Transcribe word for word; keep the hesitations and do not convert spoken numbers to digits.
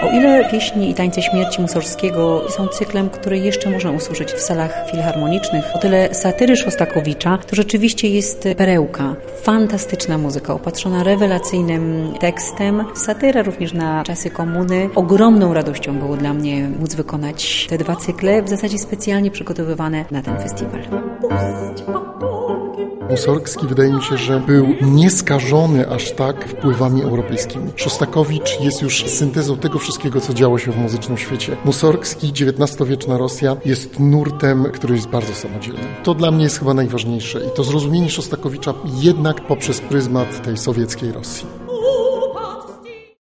O ile pieśni i tańce śmierci Musorgskiego są cyklem, który jeszcze można usłyszeć w salach filharmonicznych, o tyle satyry Szostakowicza to rzeczywiście jest perełka. Fantastyczna muzyka, opatrzona rewelacyjnym tekstem. Satyra również na czasy komuny. Ogromną radością było dla mnie móc wykonać te dwa cykle, w zasadzie specjalnie przygotowywane na ten festiwal. Musorgski wydaje mi się, że był nieskażony aż tak wpływami europejskimi. Szostakowicz jest już syntezą tego wszystkiego, co działo się w muzycznym świecie. Musorgski, dziewiętnastowieczna Rosja, jest nurtem, który jest bardzo samodzielny. To dla mnie jest chyba najważniejsze i to zrozumienie Szostakowicza jednak poprzez pryzmat tej sowieckiej Rosji.